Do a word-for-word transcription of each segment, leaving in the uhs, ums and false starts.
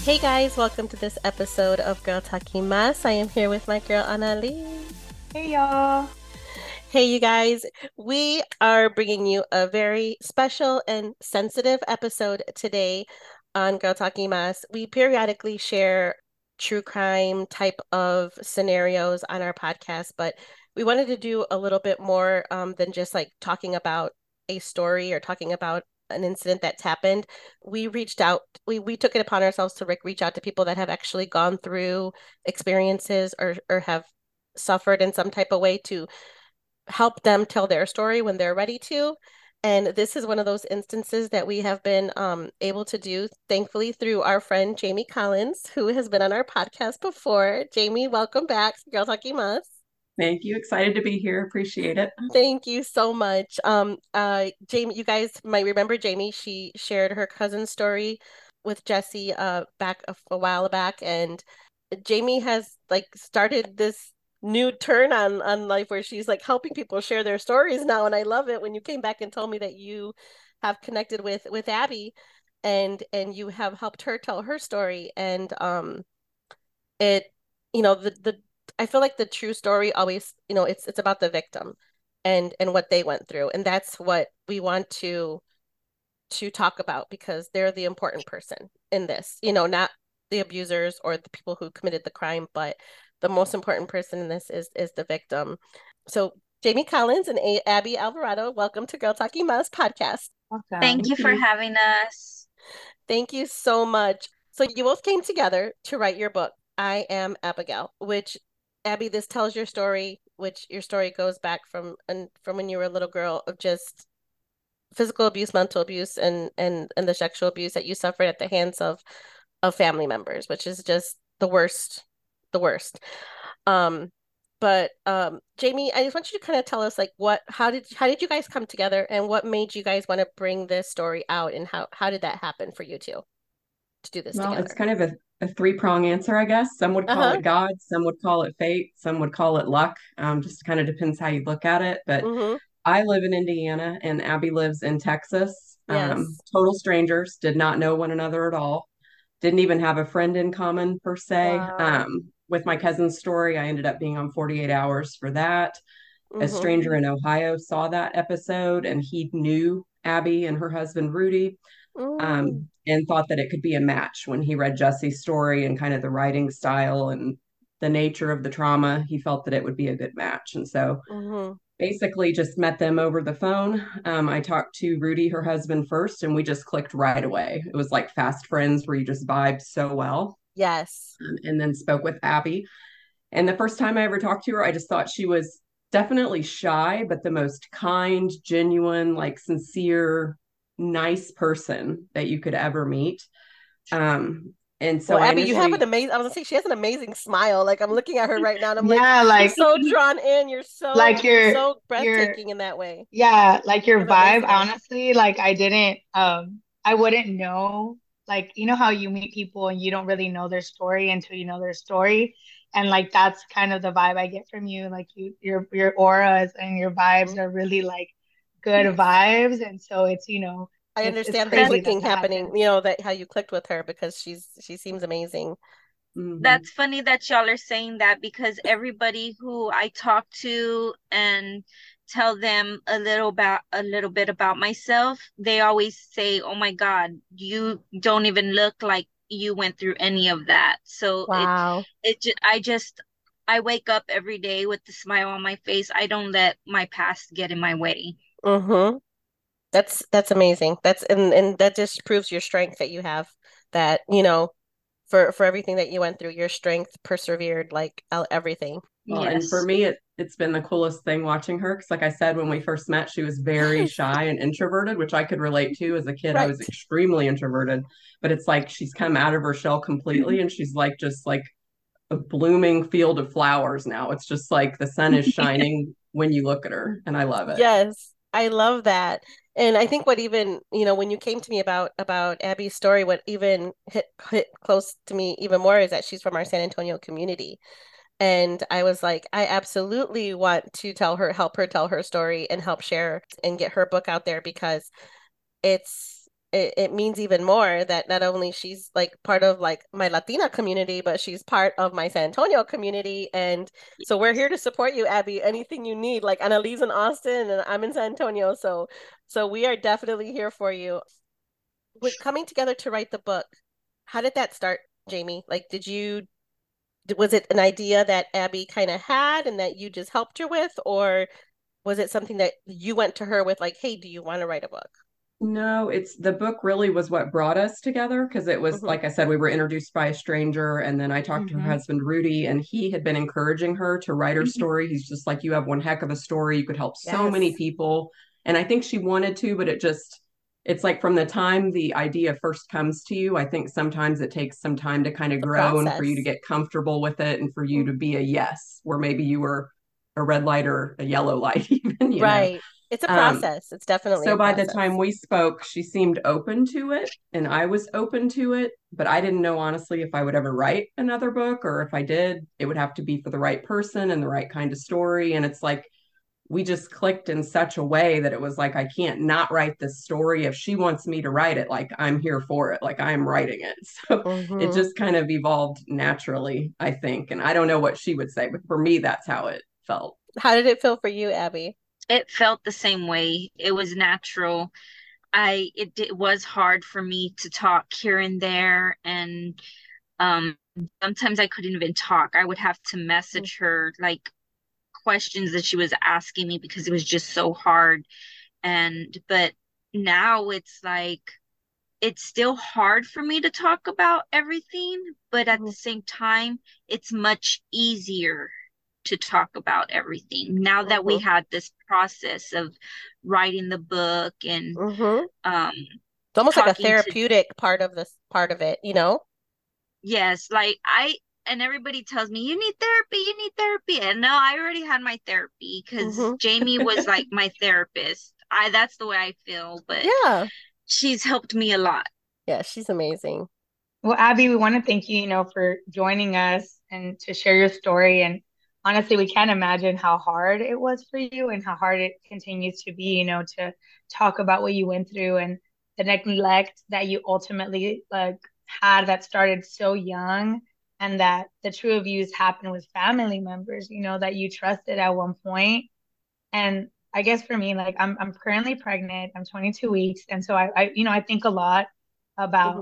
Hey guys, welcome to this episode of Girl Talking Mas. I am here with my girl Anali. Hey y'all. Hey you guys, we are bringing you a very special and sensitive episode today on Girl Talking Mas. We periodically share true crime type of scenarios on our podcast, but we wanted to do a little bit more um, than just like talking about a story or talking about an incident that's happened. We reached out, we we took it upon ourselves to re reach out to people that have actually gone through experiences or or have suffered in some type of way to help them tell their story when they're ready to. And this is one of those instances that we have been um, able to do, thankfully, through our friend Jamie Collins, who has been on our podcast before. Jamie, welcome back to Girl Talking Mas. Thank you. Excited to be here. Appreciate it. Thank you so much. Um, uh, Jamie, you guys might remember Jamie. She shared her cousin's story with Jesse uh back a, a while back, and Jamie has like started this new turn on on life where she's like helping people share their stories now, and I love it when you came back and told me that you have connected with with Abby and and you have helped her tell her story and um it you know the the I feel like the true story always, you know, it's it's about the victim and and what they went through, and that's what we want to to talk about because they're the important person in this, you know, not the abusers or the people who committed the crime, but the most important person in this is is the victim. So Jamie Collins and A Abby Alvarado, welcome to Girl Talking Mouse podcast. Thank Awesome. you Thank for you. having us. Thank you so much. So you both came together to write your book, I Am Abigail, which Abby, this tells your story, which your story goes back from and from when you were a little girl of just physical abuse, mental abuse, and and and the sexual abuse that you suffered at the hands of of family members, which is just the worst, the worst. Um, but um, Jamie, I just want you to kind of tell us like what, how did how did you guys come together, and what made you guys want to bring this story out, and how how did that happen for you two to do this Well, it's together? kind of a, a three-prong answer, I guess. Some would call Uh-huh. it God, some would call it fate, some would call it luck. Um, just kind of depends how you look at it. But Mm-hmm. I live in Indiana and Abby lives in Texas. Um, Yes. total strangers, did not know one another at all. Didn't even have a friend in common per se. Wow. Um, with my cousin's story, I ended up being on forty-eight hours for that. A Mm-hmm. stranger in Ohio saw that episode and he knew Abby and her husband Rudy, Mm. um, and thought that it could be a match when he read Jesse's story and kind of the writing style and the nature of the trauma. He felt that it would be a good match. And so Mm-hmm. basically just met them over the phone. Um, I talked to Rudy, her husband, first, and we just clicked right away. It was like fast friends where you just vibed so well. Yes. Um, and then spoke with Abby. And the first time I ever talked to her, I just thought she was definitely shy, but the most kind, genuine, like sincere, nice person that you could ever meet. Um, and Well, so I Abby, you have an initially, amazing, I was gonna say she has an amazing smile. Like I'm looking at her right now and I'm like, Yeah, I'm like so drawn in. You're so like you're your so your breathtaking in that way yeah, like your as a vibe, listener. honestly, like I didn't um I wouldn't know, like you know how you meet people and you don't really know their story until you know their story. And like that's kind of the vibe I get from you. Like you your your auras and your vibes Mhm. are really like good Yes. vibes. And so it's, you know, I it's it's understand the That crazy that clicking that happening, happens. you know, that how you clicked with her because she's she seems amazing. mhm. that's funny that y'all are saying that because everybody who I talk to and tell them a little about a little bit about myself, they always say, "Oh my God, you don't even look like you went through any of that." So it Wow. it ju- I just I wake up every day with the smile on my face. I don't let my past get in my way. Mm-hmm. That's that's amazing. That's and and that just proves your strength that you have that, you know, for for everything that you went through, your strength persevered like el- everything. Well, and for Yes. me, it, it's been the coolest thing watching her. Because, like I said, when we first met, she was very Yes. shy and introverted, which I could relate to. As a kid, I was Right. extremely introverted, but it's like she's come out of her shell completely and she's like just like a blooming field of flowers now. It's just like the sun is shining when you look at her, and I love it. Yes, I love that. And I think what even, you know, when you came to me about about Abby's story, what even hit hit close to me even more is that she's from our San Antonio community. And I was like, I absolutely want to tell her, help her tell her story and help share and get her book out there because it's it, it means even more that not only she's like part of like my Latina community, but she's part of my San Antonio community. And so we're here to support you, Abby. Anything you need, like Annalise in Austin and I'm in San Antonio. So so we are definitely here for you. With coming together to write the book, how did that start, Jamie? Like, did you was it an idea that Abby kind of had and that you just helped her with, or was it something that you went to her with, like, hey, do you want to write a book? No, it's the book really was what brought us together because it was, Mm-hmm. like I said, we were introduced by a stranger. And then I talked to her Mm-hmm. husband, Rudy, and he had been encouraging her to write her story. He's just like, you have one heck of a story. You could help so many Yes. people. And I think she wanted to, but it just, it's like from the time the idea first comes to you, I think sometimes it takes some time to kind of The grow and for you to process. get comfortable with it and for you Mhm. to be a yes, where maybe you were a red light or a yellow light, even, you know. Right. It's a Um, process. It's definitely a so by the time process. we spoke, she seemed open to it, and I was open to it, but I didn't know honestly if I would ever write another book, or if I did, it would have to be for the right person and the right kind of story. And it's like we just clicked in such a way that it was like, I can't not write this story. If she wants me to write it, like I'm here for it, like I'm writing it. So it Hmm. just kind of evolved naturally, I think. And I don't know what she would say, but for me, that's how it felt. How did it feel for you, Abby? It felt the same way. It was natural. I it, it was hard for me to talk here and there, and um sometimes I couldn't even talk. I would have to message her like questions that she was asking me because it was just so hard. And but now it's like it's still hard for me to talk about everything, but at Mm-hmm. the same time, it's much easier to talk about everything now that we Hmm. had this process of writing the book and Hmm. um It's almost like a talking to therapeutic part of this part of it, you know? yes, like I and everybody tells me you need therapy, you need therapy. And no, I already had my therapy because Hmm. Jamie was like my therapist. I That's the way I feel, but Yeah. she's helped me a lot. Yeah, she's amazing. Well, Abby, we want to thank you, you know, for joining us and to share your story. And honestly, we can't imagine how hard it was for you and how hard it continues to be, you know, to talk about what you went through and the neglect that you ultimately like had that started so young, and that the true abuse happened with family members, you know, that you trusted at one point. And I guess for me, like I'm I'm currently pregnant. I'm twenty-two weeks, and so I, I you know I think a lot Hmm. about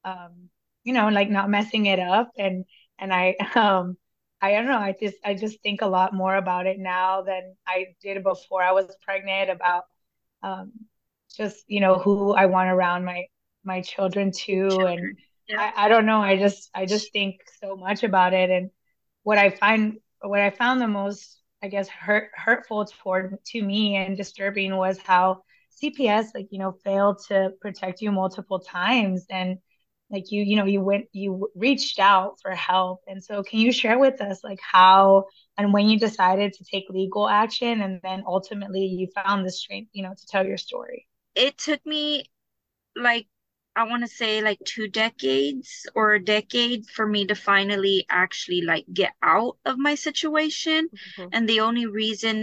um you know like not messing it up, and and I um I don't know, I just I just think a lot more about it now than I did before I was pregnant, about um just you know who I want around my my children too. And Children. Yeah. I I don't know, I just I just think so much about it. And what I find what I found the most, I guess, hurt hurtful toward to me and disturbing was how C P S, like, you know, failed to protect you multiple times. And like you, you know, you went you reached out for help. And so can you share with us like how and when you decided to take legal action, and then ultimately you found the strength, you know, to tell your story? It took me like I want to say like two decades or a decade for me to finally actually like get out of my situation. Hmm. And the only reason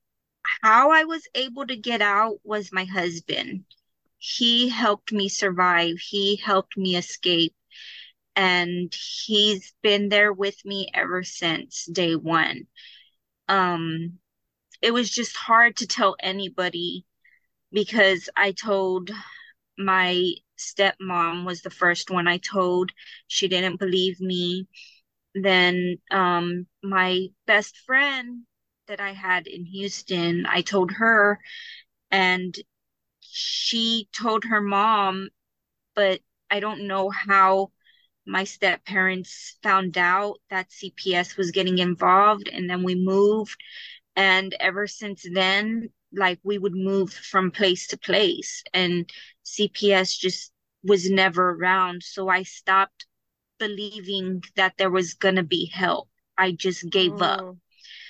how I was able to get out was my husband. He helped me survive. He helped me escape. And he's been there with me ever since day one. Um, it was just hard to tell anybody because I told my stepmom was the first one I told. She didn't believe me. Then um my best friend that I had in Houston, I told her and she told her mom, but I don't know how my step parents found out that C P S was getting involved, and then we moved. And ever since then, like we would move from place to place, and C P S just was never around. So I stopped believing that there was gonna be help. I just gave up. Mm.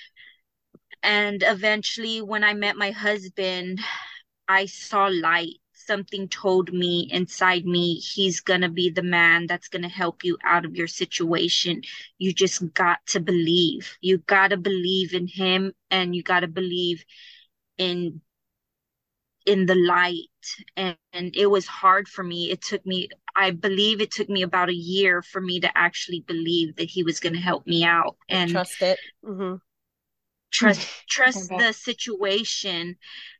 And eventually, when I met my husband, I saw light. Something told me inside me, he's gonna be the man that's gonna help you out of your situation. You just got to believe. You gotta believe in him, and you gotta believe in in the light, and, and it was hard for me. It took me, I believe it took me about a year for me to actually believe that he was going to help me out Like and trust it. Mm-hmm. trust I trust bet. the situation.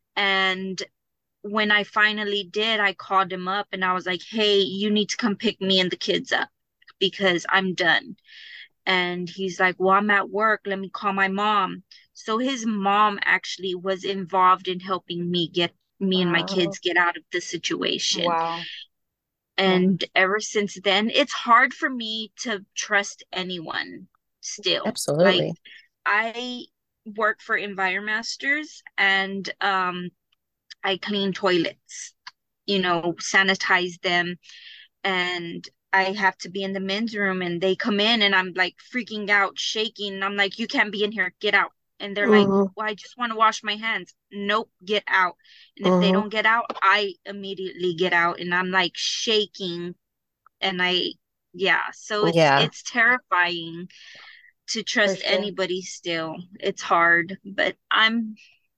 And when I finally did, I called him up and I was like, hey, you need to come pick me and the kids up because I'm done. And he's like, well, I'm at work. Let me call my mom. So his mom actually was involved in helping me get me and my Wow. kids get out of the situation. Wow. Wow. And ever since then, it's hard for me to trust anyone still. Like, Absolutely. I work for EnviroMasters, and um, I clean toilets, you know, sanitize them, and I have to be in the men's room and they come in and I'm like freaking out, shaking. And I'm like, you can't be in here, get out. And they're like, Mm-hmm. well, I just want to wash my hands. Nope, get out. And if they Mm-hmm. don't get out, I immediately get out and I'm like shaking. And I, yeah, so it's Yeah, it's terrifying to for trust sure. anybody still. It's hard, but I'm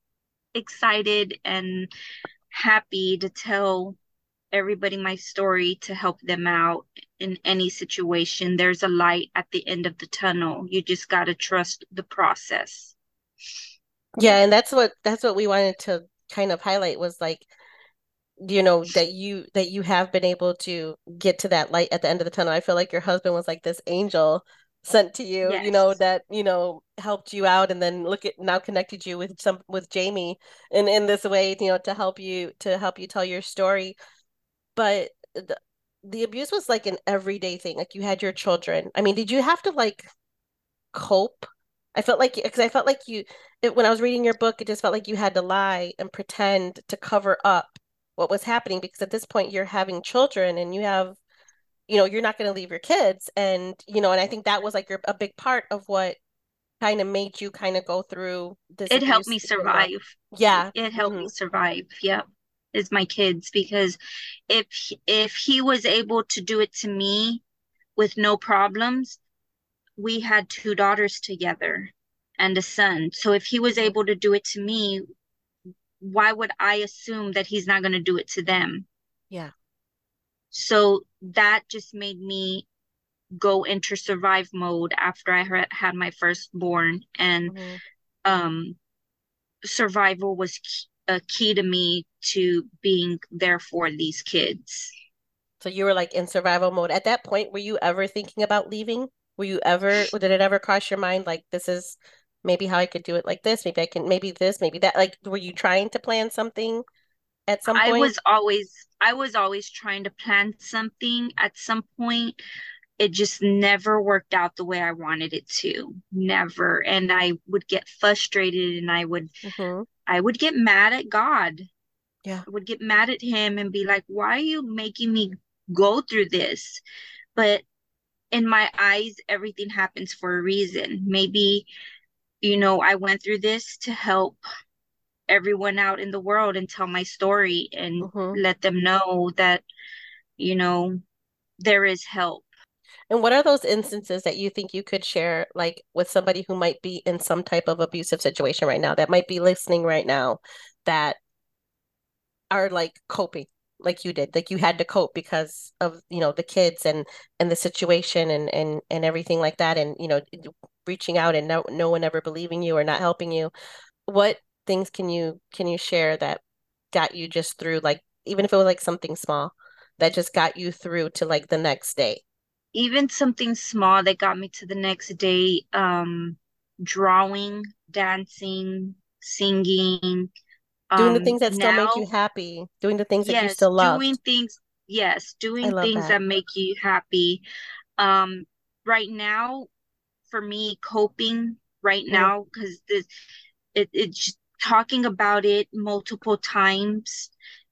excited and happy to tell everybody my story to help them out in any situation. There's a light at the end of the tunnel. You just got to trust the process. Yeah, Yeah. and that's what that's what we wanted to kind of highlight was like, you know, that you that you have been able to get to that light at the end of the tunnel. I feel like your husband was like this angel sent to you, you know, Yes. that, you know, helped you out and then look at now connected you with some with Jamie in in this way, you know, to help you to help you tell your story. But the, the abuse was like an everyday thing. Like you had your children. I mean, did you have to like cope? I felt like because I felt like you it, when I was reading your book, it just felt like you had to lie and pretend to cover up what was happening because at this point you're having children and you have, you know, you're not going to leave your kids and, you know, and I think that was like your, a big part of what kind of made you kind of go through this It helped abuse me even more. survive. Yeah. It helped Hmm. me survive. Yep. Is my kids, because if if he was able to do it to me with no problems, we had two daughters together and a son. So if he was Hmm. able to do it to me, why would I assume that he's not going to do it to them? Yeah. So that just made me go into survive mode after I had had my firstborn, and Hmm. um, survival was key, a key to me to being there for these kids. So you were like in survival mode. At that point, were you ever thinking about leaving? Were you ever, did it ever cross your mind like this is maybe how I could do it like this? Maybe I can, maybe this, maybe that. Like, were you trying to plan something at some I point? was always I was always trying to plan something at some point. It just never worked out the way I wanted it to. Never. And I would get frustrated and I would Hmm. I would get mad at God. Yeah. I would get mad at him and be like, why are you making me go through this? But in my eyes, everything happens for a reason. Maybe, you know, I went through this to help everyone out in the world and tell my story and Hmm. let them know that, you know, there is help. And what are those instances that you think you could share, like with somebody who might be in some type of abusive situation right now, that might be listening right now, that are like coping like you did, like you had to cope because of, you know, the kids and and the situation and and and everything like that, and you know, reaching out and no no one ever believing you or not helping you. What things can you can you share that got you just through, like even if it was like something small that just got you through to like the next day? Even something small that got me to the next day, um, drawing, dancing, singing. Doing the Um, things that still made you now, happy, doing the things that you yes, still doing loved. things, yes, I doing love things that. that make you happy. Um, right now, for me, coping right Hmm. now, because this it it's talking about it multiple times.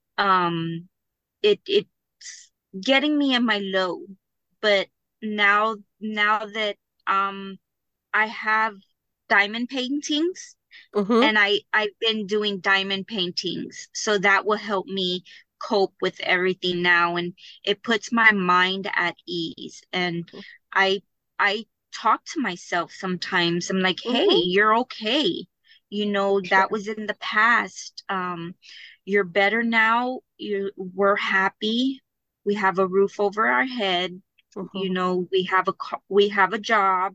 Um, it it's getting me in my low, but now now that um I have diamond paintings, Hmm. and I I've been doing diamond paintings, so that will help me cope with everything now, and it puts my mind at ease. And I I talk to myself sometimes. I'm like, "Hey, Hmm. you're okay. You know, that Sure. was in the past. Um, you're better now. You we're happy. We have a roof over our head. Mm-hmm. You know, we have a we have a job,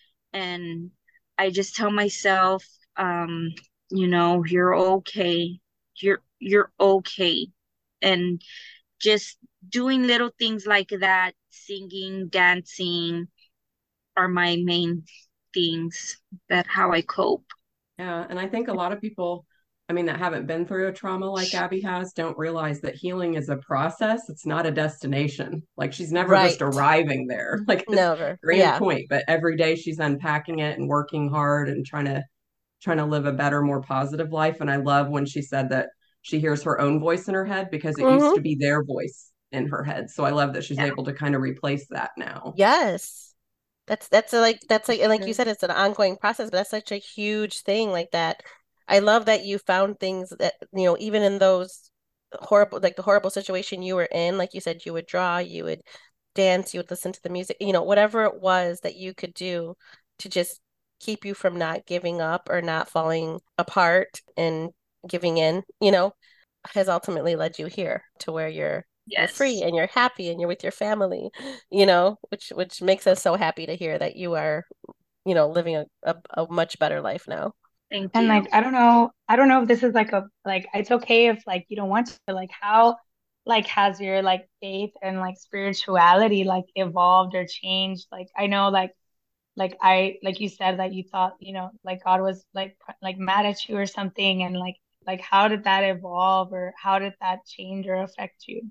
and I just tell myself, um, you know, you're okay. You're you're okay. And just doing little things like that, singing, dancing are my main things, that how I cope. Yeah, and I think a lot of people, I mean, that haven't been through a trauma like Abby has, don't realize that healing is a process. It's not a destination. Like she's never just Right. arriving there. Like it's Never. grand Yeah. point, but every day she's unpacking it and working hard and trying to trying to live a better, more positive life. And I love when she said that she hears her own voice in her head because it used Mm-hmm. to be their voice in her head. So I love that she's Yeah. able to kind of replace that now. Yes. That's that's a, like that's like and like you Sure. said, it's an ongoing process, but that's such a huge thing like that. I love that you found things that, you know, even in those horrible, like the horrible situation you were in, like you said, you would draw, you would dance, you would listen to the music, you know, whatever it was that you could do to just keep you from not giving up or not falling apart and giving in, you know, has ultimately led you here to where you're you're free Yes. and you're happy and you're with your family, you know, which which makes us so happy to hear that you are, you know, living a, a, a much better life now. Thank And like you. I don't know, I don't know if this is like a like it's okay if like you don't want to, like how like has your like faith and like spirituality like evolved or changed? Like I know like like I like you said that you thought, you know, like God was like like mad at you or something, and like like how did that evolve or how did that change or affect you?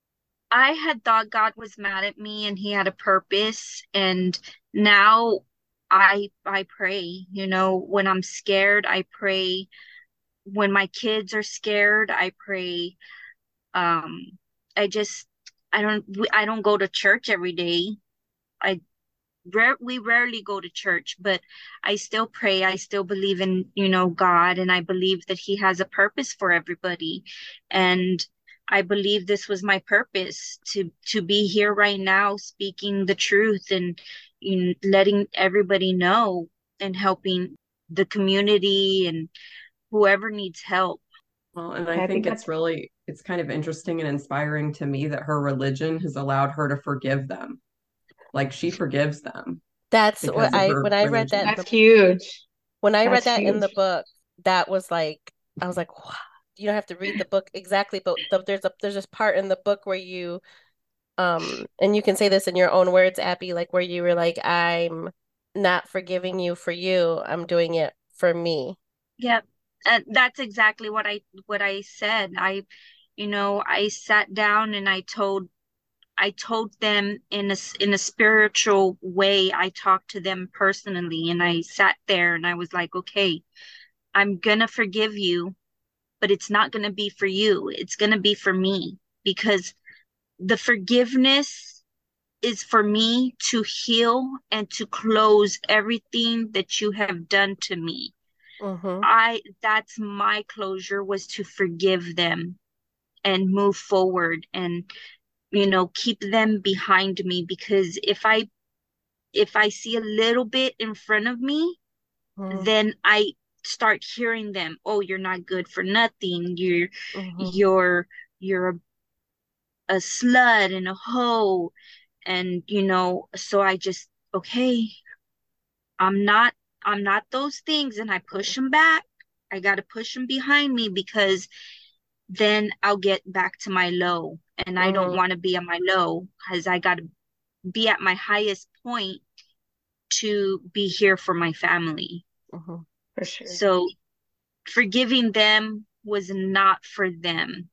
I had thought God was mad at me and he had a purpose, and now I I pray, you know, when I'm scared, I pray. When my kids are scared, I pray. Um I just I don't I don't go to church every day. I rare we rarely go to church, but I still pray. I still believe in, you know, God, and I believe that he has a purpose for everybody. And I believe this was my purpose to to be here right now speaking the truth, and you know, letting everybody know and helping the community and whoever needs help. Well, and I I think think it's that's really it's kind of interesting and inspiring to me that her religion has allowed her to forgive them. Like she forgives them That's what because of I her when I read that in religion. that's the huge. when I read That's that in huge. the book, that was like I was like, wow. You don't have to read the book exactly, but the, there's a there's this part in the book where you um and you can say this in your own words, Abby, like where you were like, I'm not forgiving you for you, I'm doing it for me. Yep. And that's exactly what I what I said. I, you know, I sat down and I told I told them in a in a spiritual way. I talked to them personally, and I sat there and I was like, okay, I'm gonna forgive you, but it's not gonna be for you. It's gonna be for me, because the forgiveness is for me to heal and to close everything that you have done to me. Mm-hmm. I that's my closure, was to forgive them and move forward, and you know, keep them behind me, because if I if I see a little bit in front of me, then I start hearing them, oh, you're not good for nothing. You're Mm-hmm. you're you're a, a slut and a hoe. And you know, so I just, okay, I'm not I'm not those things, and I push them back. I got to push them behind me, because then I'll get back to my low. And I don't Mm-hmm. want to be at my low, because I got to be at my highest point to be here for my family. Mm-hmm. For sure. So forgiving them was not for them.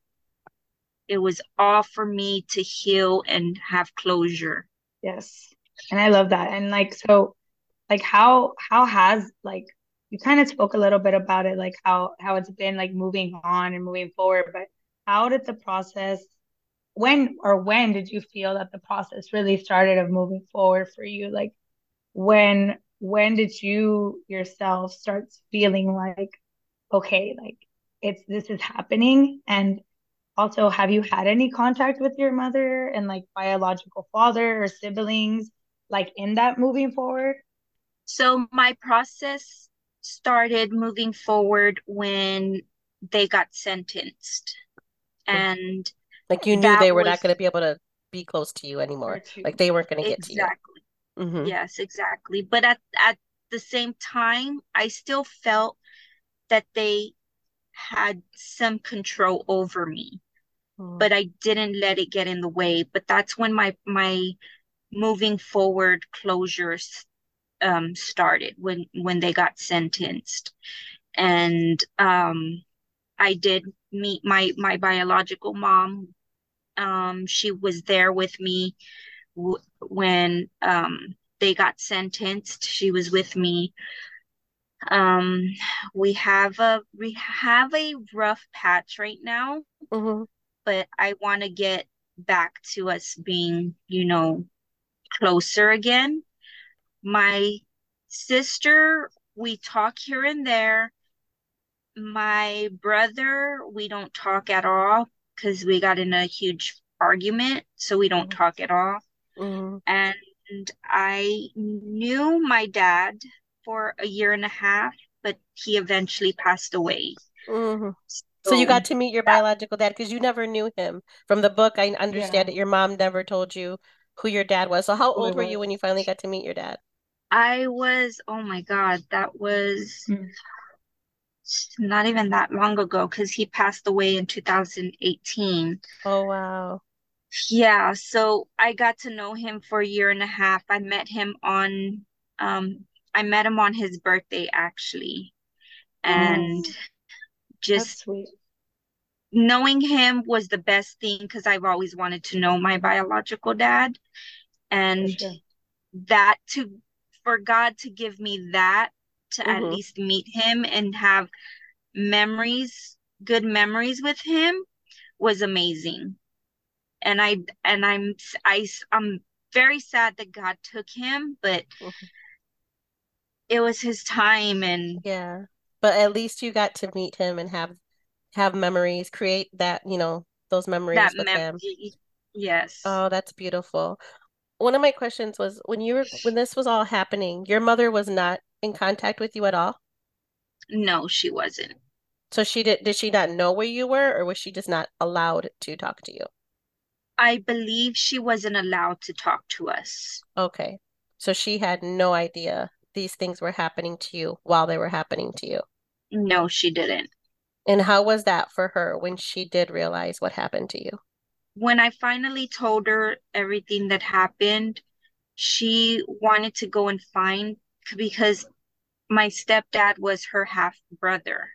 It was all for me to heal and have closure. Yes. And I love that. And like so like how how has like you kind of spoke a little bit about it, like how how it's been like moving on and moving forward, but how did the process when or when did you feel that the process really started of moving forward for you? Like when when did you yourself start feeling like okay, like it's this is happening? And also, have you had any contact with your mother and like biological father or siblings like in that moving forward? So my process started moving forward when they got sentenced. And like you knew that they were not was going to be able to be close to you anymore. Hurt you. Like they weren't going to get to you. exactly, Mm-hmm. yes, exactly. But at at the same time, I still felt that they had some control over me, Mm-hmm. but I didn't let it get in the way. But that's when my my moving forward closures um started, when when they got sentenced. And um I did meet my my biological mom. Um she was there with me w when um they got sentenced. She was with me. Um we have a we have a rough patch right now, Mm-hmm. but I want to get back to us being, you know, closer again. My sister, we talk here and there. My brother, we don't talk at all because we got in a huge argument, so we don't talk at all. Mm-hmm. And I knew my dad for a year and a half, but he eventually passed away. Mm-hmm. So you So got to meet your that, biological dad because you never knew him. From the book, I understand Yeah, that your mom never told you who your dad was. So how who old it were you was. when you finally got to meet your dad? I was, oh my God, that was Mm. not even that long ago because he passed away in two thousand eighteen. Oh, wow. Yeah, so I got to know him for a year and a half. I met him on um I met him on his birthday actually. And Oh, that's just sweet. knowing him was the best thing because I've always wanted to know my biological dad. For And sure. that to for God to give me that, to at Mm-hmm. least meet him and have memories, good memories with him, was amazing. And I and I'm I I'm very sad that God took him, but Mm-hmm. it was his time. And Yeah. But at least you got to meet him and have have memories, create that, you know, those that memories with mem him. yes. Oh, that's beautiful. One of my questions was when you were when this was all happening, your mother was not in contact with you at all? No, she wasn't. So she did did she not know where you were or was she just not allowed to talk to you? I believe she wasn't allowed to talk to us. Okay. So she had no idea these things were happening to you while they were happening to you. No, she didn't. And how was that for her when she did realize what happened to you? When I finally told her everything that happened, she wanted to go and find, because my stepdad was her half brother.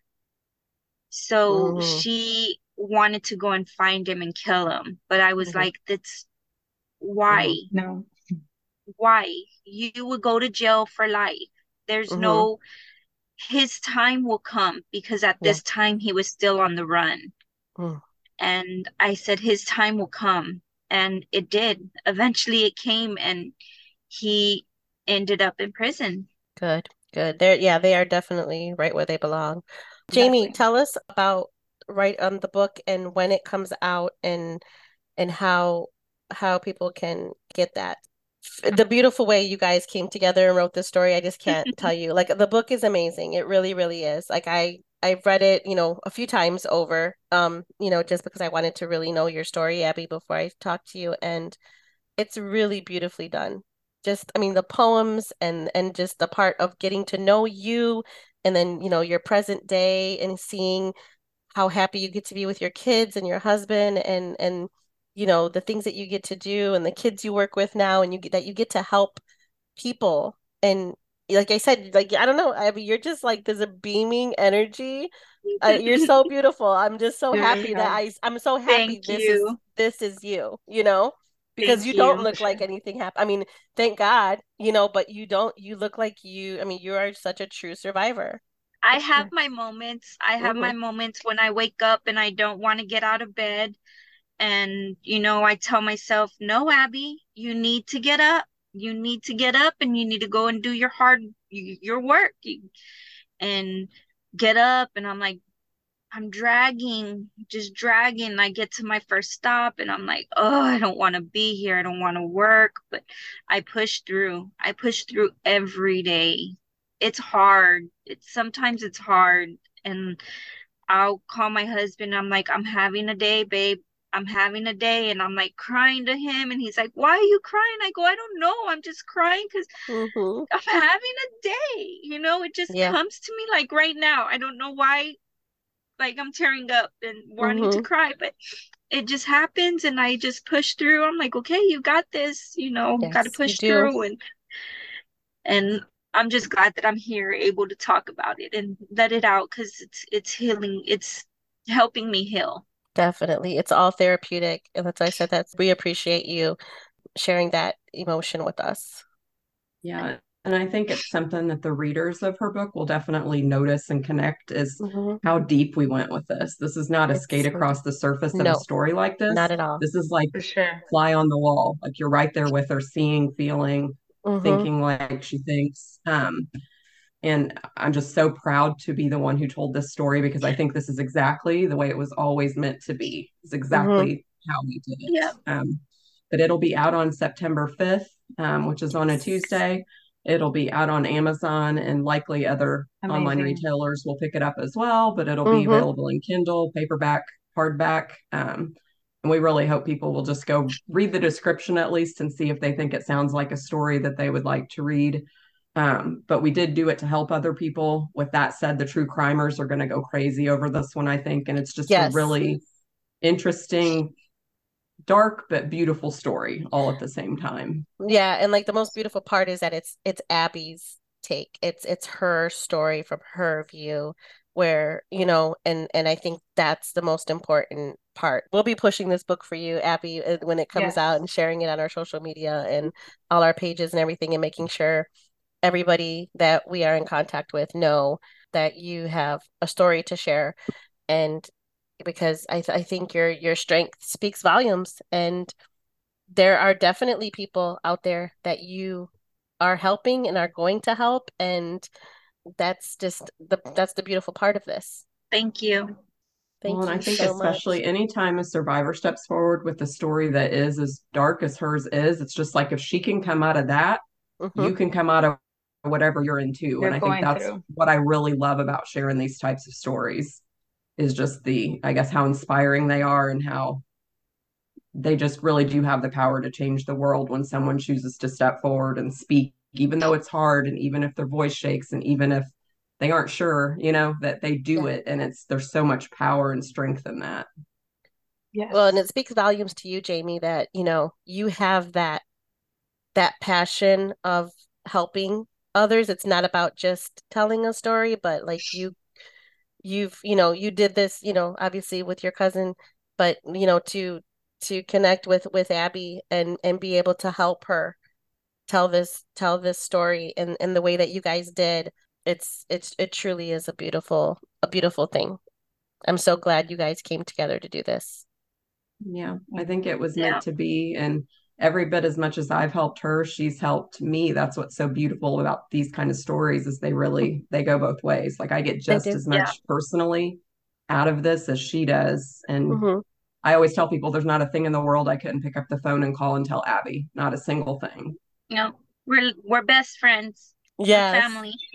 So Mm, she wanted to go and find him and kill him. But I was mhm, like, that's why? mhm, No. Why? You would go to jail for life. There's mhm. no, his time will come, because at Yeah. this time he was still on the run. Mm, And I said, his time will come. And it did. Eventually it came, and he ended up in prison. good, good. They're yeah, they are definitely right where they belong. Jamie, Exactly. tell us about right on the book and when it comes out and and how how people can get that. The beautiful way you guys came together and wrote this story, I just can't tell you. Like the book is amazing. It really, really is. Like I I've read it, you know, a few times over, um, you know, just because I wanted to really know your story, Abby, before I talk to you. And it's really beautifully done. Just, I mean, the poems and and just the part of getting to know you and then, you know, your present day and seeing how happy you get to be with your kids and your husband and and you know the things that you get to do and the kids you work with now and you get that you get to help people and like I said like I don't know I mean you're just like there's a beaming energy uh, you're so beautiful. I'm just so You really happy that have. I I'm so happy Thank this is you. this is you, you know, because you Thank don't you. For look like sure. anything happen. I mean, thank God, you know, but you don't you look like you I mean, you are such a true survivor. I For have sure. my moments. I have Hmm. my moments when I wake up and I don't want to get out of bed. And, you know, I tell myself, no, Abby, you need to get up. You need to get up and you need to go and do your hard, your work, and get up. And I'm like, I'm dragging, just dragging. I get to my first stop and I'm like, oh, I don't want to be here. I don't want to work. But I push through. I push through every day. It's hard. It's sometimes it's hard. And I'll call my husband. I'm like, I'm having a day, babe. I'm having a day. And I'm like crying to him. And he's like, why are you crying? I go, I don't know. I'm just crying because Mm-hmm. I'm having a day. You know, it just Yeah. comes to me like right now. I don't know why, like I'm tearing up and wanting to Mm-hmm. cry, but it just happens and I just push through. I'm like, okay, you got this, you know, got to Yes, you push do. through. And and I'm just glad that I'm here able to talk about it and let it out because it's it's healing. It's helping me heal. Definitely. It's all therapeutic. And that's why I said that we appreciate you sharing that emotion with us. Yeah. And I think it's something that the readers of her book will definitely notice and connect is Mm-hmm. how deep we went with this. This is not a skate It's so deep. across the surface of a No, story like not this. at all. This is like For sure. fly on the wall. Like you're right there with her, seeing, feeling, Mm-hmm. thinking like she thinks. Um, and I'm just so proud to be the one who told this story because I think this is exactly the way it was always meant to be. It's Mm-hmm. exactly how we did it. Yeah. Um, but it'll be out on September fifth, um, which is on a Yes. Tuesday. It'll be out on Amazon and likely other online Amazing. retailers will pick it up as well, but it'll be Mm-hmm. available in Kindle, paperback, hardback. Um, and we really hope people will just go read the description at least and see if they think it sounds like a story that they would like to read. Um, but we did do it to help other people. With that said, the true crimers are going to go crazy over this one, I think. And it's just a Yes. really interesting, dark, but beautiful story all at the same time. Yeah, and like the most beautiful part is that it's it's Abby's take. It's it's her story from her view where, you know, and and I think that's the most important part. We'll be pushing this book for you, Abby, uh, when it comes out Yes. and sharing it on our social media and all our pages and everything and making sure everybody that we are in contact with know that you have a story to share and because I th I think your your strength speaks volumes and there are definitely people out there that you are helping and are going to help and that's just the that's the beautiful part of this. Thank you. Well, Thank and I you think so much. especially anytime a survivor steps forward with a story that is as dark as hers is, it's just like if she can come out of that, Hmm. you can come out of whatever you're into. You're And I think going that's through. what I really love about sharing these types of stories is just the, I guess, how inspiring they are and how they just really do have the power to change the world when someone chooses to step forward and speak, even though it's hard and even if their voice shakes and even if they aren't sure, you know, that they do Yeah. it. And it's, there's so much power and strength in that. Well, and Yes. it speaks volumes to you, Jamie, that, you know, you have that that passion of helping others. It's not about just telling a story, but like you you've, you know, you did this, you know, obviously with your cousin, but you know, to to connect with with Abby and and be able to help her tell this tell this story in in the way that you guys did. It's it's it truly is a beautiful a beautiful thing. I'm so glad you guys came together to do this. Yeah, I think it was meant Yeah. to be. And every bit as much as I've helped her, she's helped me. That's what's so beautiful about these kind of stories is they really they go both ways. Like I get They just do. as Yeah. much personally out of this as she does. And Hmm. I always tell people there's not a thing in the world I couldn't pick up the phone and call and tell Abby. Not a single thing. You know, we're we're best friends. We're Yes. family.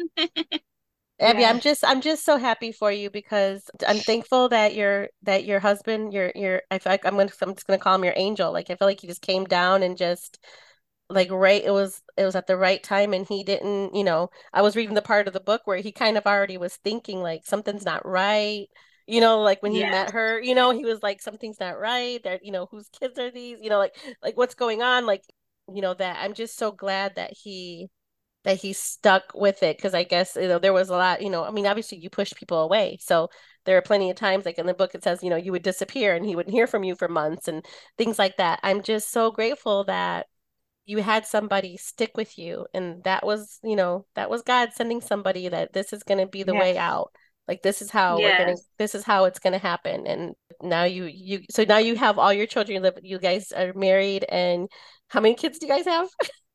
Abby, I'm Yes. just I'm just so happy for you because I'm thankful that your that your husband, your your I feel like I'm gonna I'm just gonna call him your angel. Like I feel like he just came down and just like right it was it was at the right time and he didn't, you know, I was reading the part of the book where he kind of already was thinking like something's not right. You know, like when he met Yes. her, you know, he was like something's not right. That, you know, whose kids are these? You know, like like what's going on? Like, you know, that I'm just so glad that he that he stuck with it because I guess you know there was a lot, you know, I mean obviously you push people away. So there are plenty of times like in the book it says, you know, you would disappear and he wouldn't hear from you for months and things like that. I'm just so grateful that you had somebody stick with you and that was, you know, that was God sending somebody that this is going to be the way Yes. out. Like this is how we're going to Yes. this is how it's going to happen and now you you so now you have all your children you live you guys are married and how many kids do you guys have?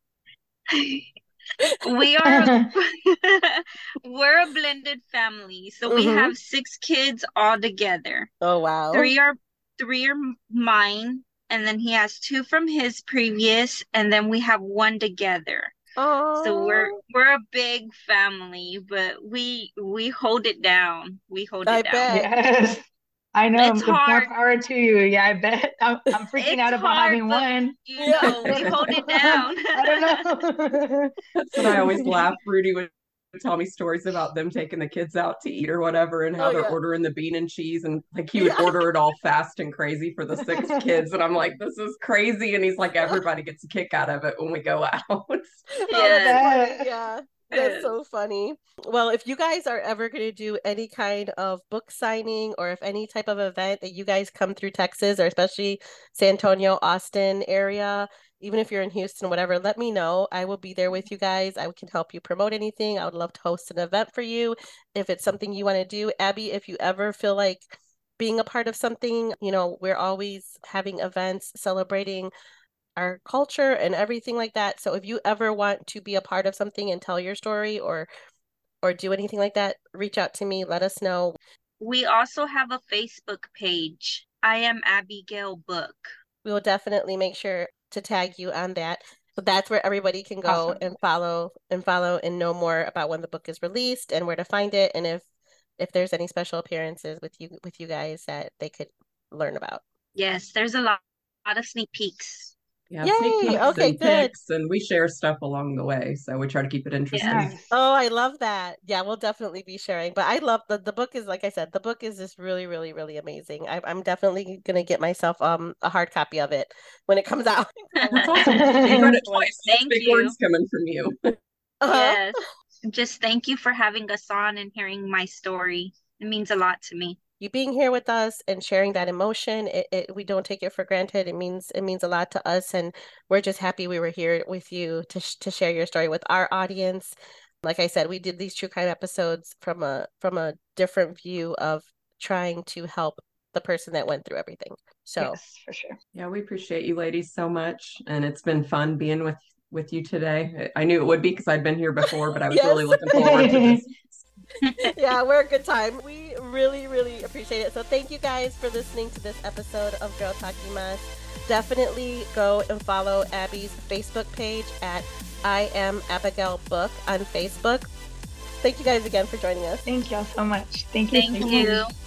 We are we're a blended family. So we Mm-hmm. have six kids all together. Oh wow. Three are three are mine, and then he has two from his previous, and then we have one together. So we're Oh, we're a big family, but we we hold it down. We hold I it down. bet. Yes. I know. It's The more hard. power to you. Yeah, I bet. I'm, I'm freaking It's out about hard, having but one. you Yeah. know, we hold it down. I don't know. That's what I always laugh. Rudy would tell me stories about them taking the kids out to eat or whatever and Oh how they're yeah. ordering the bean and cheese and like he would Yeah. order it all fast and crazy for the six kids. And I'm like, this is crazy. And he's like, everybody gets a kick out of it when we go out. Oh, that's Yes, funny. Bet. Yeah. That's yes. so funny. Well, if you guys are ever going to do any kind of book signing or if any type of event that you guys come through Texas or especially San Antonio, Austin area, even if you're in Houston, whatever, let me know. I will be there with you guys. I can help you promote anything. I would love to host an event for you. If it's something you want to do, Abby, if you ever feel like being a part of something, you know, we're always having events celebrating our culture and everything like that. So if you ever want to be a part of something and tell your story or or do anything like that, reach out to me, let us know. We also have a Facebook page. I am Abigail Book. We will definitely make sure to tag you on that. So that's where everybody can go Awesome. and follow and follow and know more about when the book is released and where to find it and if if there's any special appearances with you with you guys that they could learn about. Yes, there's a lot, lot of sneak peeks. Yeah, sneak Yay! peeks Okay, and good. pics, and we share stuff along the way. So we try to keep it interesting. Yes. Nice. Oh, I love that. Yeah, we'll definitely be sharing. But I love the the book is like I said, the book is just really, really, really amazing. I, I'm definitely gonna get myself um a hard copy of it when it comes out. I That's want awesome. You read it I want twice. That's Thank big you. words coming from you. uh-huh. Yes. Just thank you for having us on and hearing my story. It means a lot to me. You being here with us and sharing that emotion, it, it we don't take it for granted. It means it means a lot to us, and we're just happy we were here with you to sh to share your story with our audience. Like I said, we did these true crime episodes from a from a different view of trying to help the person that went through everything. So Yes, for sure. Yeah, we appreciate you ladies so much. And it's been fun being with with you today. I knew it would be because I'd been here before, but I was yes, really looking forward to this. yeah, we're a good time. We really, really appreciate it. So thank you guys for listening to this episode of Girl Talking Mas. Definitely go and follow Abby's Facebook page at I am Abigail Book on Facebook. Thank you guys again for joining us. Thank y'all so much. Thank you. Thank so you. much.